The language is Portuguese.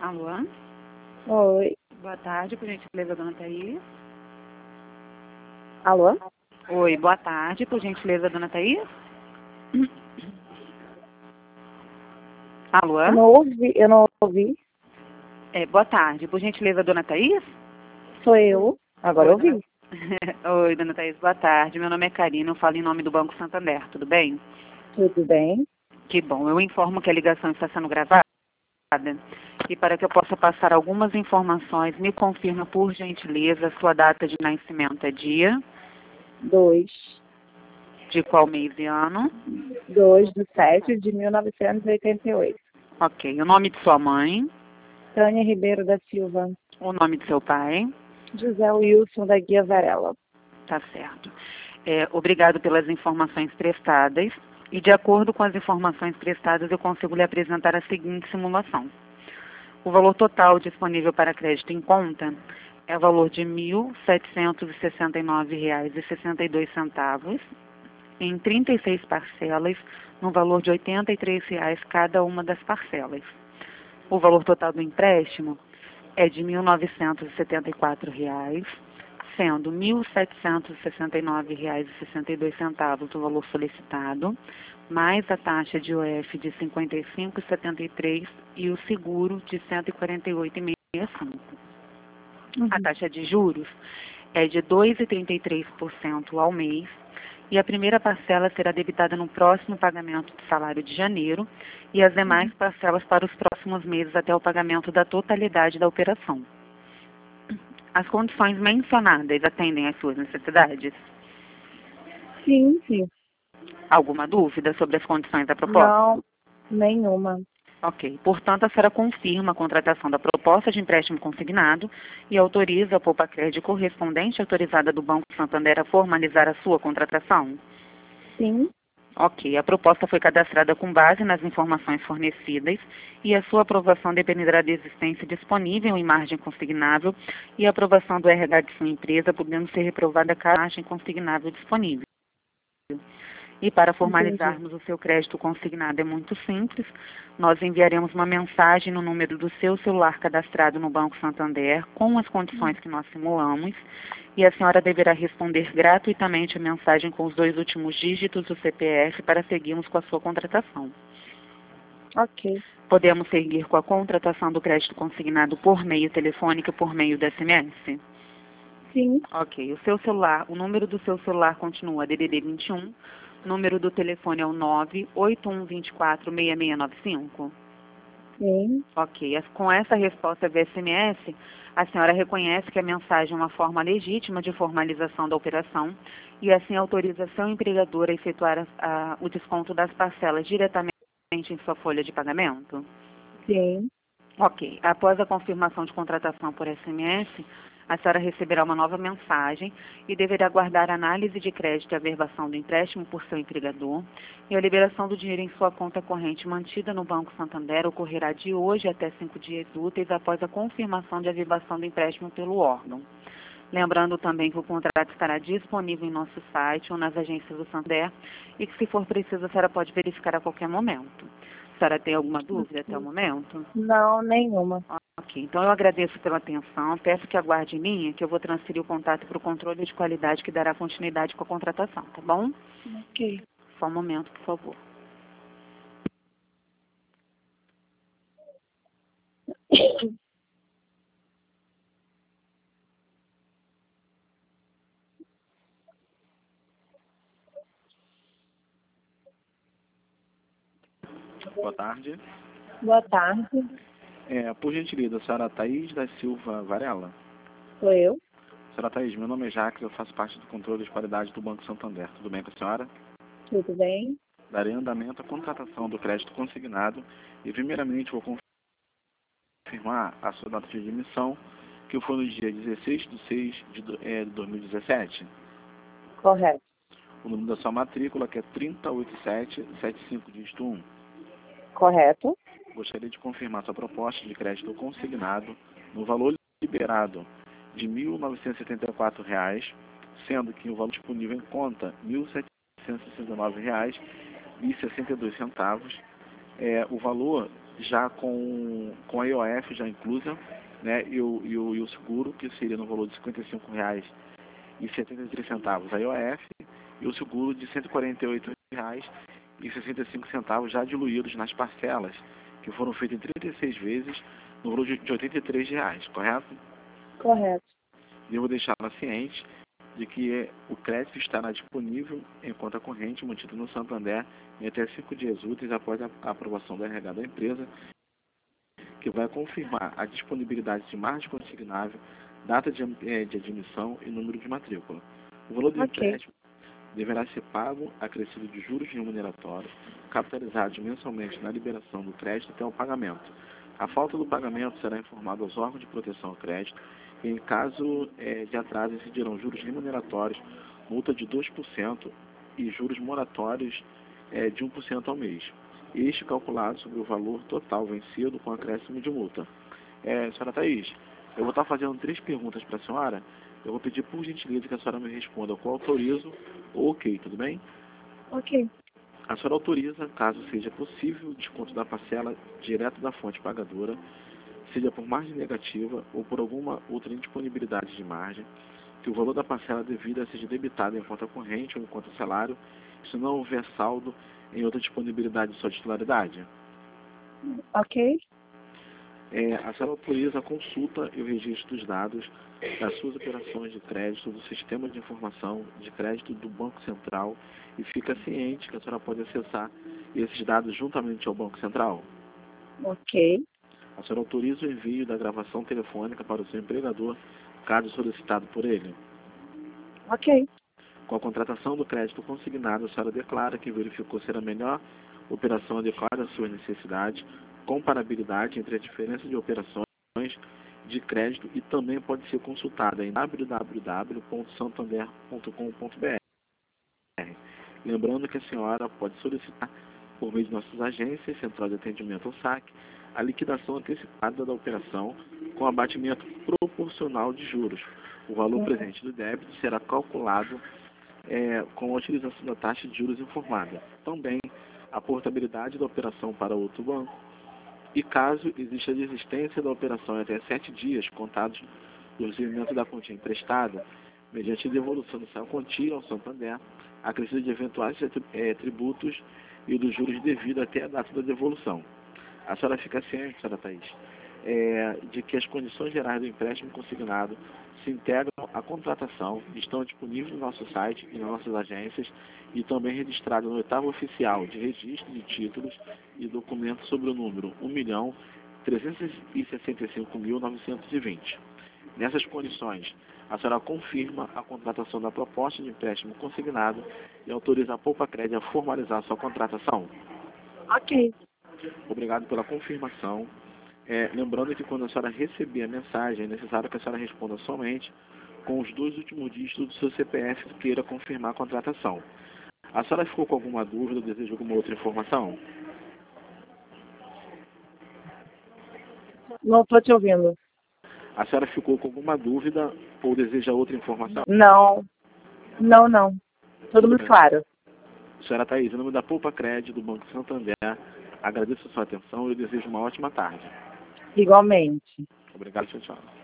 Alô? Oi. Boa tarde, por gentileza, dona Thaís. Alô? Oi, boa tarde, por gentileza, dona Thaís. Alô? Eu não ouvi. Boa tarde, por gentileza, dona Thaís. Sou eu. Agora Oi, eu ouvi. Oi, dona Thaís, boa tarde. Meu nome é Karina, eu falo em nome do Banco Santander, tudo bem? Tudo bem? Que bom, eu informo que a ligação está sendo gravada e para que eu possa passar algumas informações, me confirma, por gentileza, a sua data de nascimento é dia, 2. de qual mês e ano? 2/7/1988. Ok, o nome de sua mãe, Tânia Ribeiro da Silva. o nome de seu pai, José Wilson da Guia Varela. tá certo. Obrigado pelas informações prestadas. E de acordo com as informações prestadas, eu consigo lhe apresentar a seguinte simulação. O valor total disponível para crédito em conta é o valor de R$ 1.769,62 em 36 parcelas, no valor de R$ 83 cada uma das parcelas. O valor total do empréstimo é de R$ 1.974, sendo R$ 1.769,62 o valor solicitado, mais a taxa de UF de R$ 55,73 e o seguro de R$ 148,65. A taxa de juros é de 2,33% ao mês e a primeira parcela será debitada no próximo pagamento do salário de janeiro e as demais parcelas para os próximos meses até o pagamento da totalidade da operação. As condições mencionadas atendem às suas necessidades? Sim. Alguma dúvida sobre as condições da proposta? Não, nenhuma. Ok. Portanto, a senhora confirma a contratação da proposta de empréstimo consignado e autoriza a Poupa Crédito correspondente autorizada do Banco Santander a formalizar a sua contratação? Sim. Ok. A proposta foi cadastrada com base nas informações fornecidas e a sua aprovação dependerá da existência disponível em margem consignável e a aprovação do RH de sua empresa, podendo ser reprovada caso a margem consignável disponível. E para formalizarmos o seu crédito consignado é muito simples. Nós enviaremos uma mensagem no número do seu celular cadastrado no Banco Santander com as condições que nós simulamos e a senhora deverá responder gratuitamente a mensagem com os 2 últimos dígitos do CPF para seguirmos com a sua contratação. Ok. Podemos seguir com a contratação do crédito consignado por meio telefônico e por meio do SMS? Sim. Ok. O número do seu celular continua DDD 21. O número do telefone é o 981246695. Sim. Ok. Com essa resposta via SMS, a senhora reconhece que a mensagem é uma forma legítima de formalização da operação e assim autoriza seu empregador a efetuar o desconto das parcelas diretamente em sua folha de pagamento? Sim. Ok. Após a confirmação de contratação por SMS, a senhora receberá uma nova mensagem e deverá aguardar a análise de crédito e averbação do empréstimo por seu empregador e a liberação do dinheiro em sua conta corrente mantida no Banco Santander ocorrerá de hoje até 5 dias úteis após a confirmação de averbação do empréstimo pelo órgão. Lembrando também que o contrato estará disponível em nosso site ou nas agências do Santander e que, se for preciso, a senhora pode verificar a qualquer momento. A senhora tem alguma dúvida até o momento? Não, nenhuma. Ok, então eu agradeço pela atenção, peço que aguarde em linha, que eu vou transferir o contato para o controle de qualidade que dará continuidade com a contratação, tá bom? Ok. Só um momento, por favor. Boa tarde. Boa tarde. Por gentileza, a senhora Thaís da Silva Varela. Sou eu. Senhora Thaís, meu nome é Jacques, eu faço parte do controle de qualidade do Banco Santander. Tudo bem com a senhora? Tudo bem? Darei andamento à contratação do crédito consignado e, primeiramente, vou confirmar a sua data de emissão, que foi no dia 16/6/2017. Correto. O número da sua matrícula, que é 308775, dígito 1. Correto. Gostaria de confirmar sua proposta de crédito consignado no valor liberado de R$ 1.974, sendo que o valor disponível em conta R$ 1.769,62. O valor já com a IOF já inclusa, né, e o seguro, que seria no valor de R$ 55,73 a IOF, e o seguro de R$ 148,65 já diluídos nas parcelas, que foram feitas em 36 vezes, no valor de R$ 83, correto? Correto. Devo deixá-la ciente de que o crédito estará disponível em conta corrente mantida no Santander em até 5 dias úteis após a aprovação do RH da empresa, que vai confirmar a disponibilidade de margem consignável, data de admissão e número de matrícula. O valor do empréstimo deverá ser pago acrescido de juros remuneratórios, capitalizados mensalmente na liberação do crédito até o pagamento. A falta do pagamento será informado aos órgãos de proteção ao crédito e, em caso de atraso, incidirão juros remuneratórios, multa de 2% e juros moratórios de 1% ao mês. Este calculado sobre o valor total vencido com acréscimo de multa. Senhora Thaís, eu vou estar fazendo 3 perguntas para a senhora. Eu vou pedir por gentileza que a senhora me responda com autorizo ou ok, tudo bem? Ok. A senhora autoriza, caso seja possível, o desconto da parcela direto da fonte pagadora, seja por margem negativa ou por alguma outra indisponibilidade de margem, que o valor da parcela devida seja debitado em conta corrente ou em conta salário, se não houver saldo em outra disponibilidade de sua titularidade. Ok. A senhora autoriza a consulta e o registro dos dados das suas operações de crédito do Sistema de Informação de Crédito do Banco Central e fica ciente que a senhora pode acessar esses dados juntamente ao Banco Central. Ok. A senhora autoriza o envio da gravação telefônica para o seu empregador, caso solicitado por ele. Ok. Com a contratação do crédito consignado, a senhora declara que verificou ser a melhor operação adequada às suas necessidades, comparabilidade entre a diferença de operações de crédito e também pode ser consultada em www.santander.com.br. Lembrando que a senhora pode solicitar, por meio de nossas agências, Central de Atendimento ao SAC, a liquidação antecipada da operação com abatimento proporcional de juros. O valor presente do débito será calculado com a utilização da taxa de juros informada. Também a portabilidade da operação para outro banco. E caso exista a desistência da operação até 7 dias contados do recebimento da quantia emprestada, mediante devolução dessa quantia ao Santander, acrescido de eventuais tributos e dos juros devidos até a data da devolução. A senhora fica ciente, senhora Thaís, de que as condições gerais do empréstimo consignado se integram à contratação, estão disponíveis no nosso site e nas nossas agências e também registrado no 8º oficial de registro de títulos e documentos sobre o número 1.365.920. Nessas condições, a senhora confirma a contratação da proposta de empréstimo consignado e autoriza a Poupa-Crédito a formalizar sua contratação. Ok. Obrigado pela confirmação. Lembrando que quando a senhora receber a mensagem, é necessário que a senhora responda somente com os 2 últimos dígitos do seu CPF que queira confirmar a contratação. A senhora ficou com alguma dúvida ou deseja alguma outra informação? Não estou te ouvindo. A senhora ficou com alguma dúvida ou deseja outra informação? Não. Não. Tudo muito claro. Senhora Thaís, em nome da Poupa-Crédito do Banco Santander, agradeço a sua atenção e eu desejo uma ótima tarde. Igualmente. Obrigado, tchau.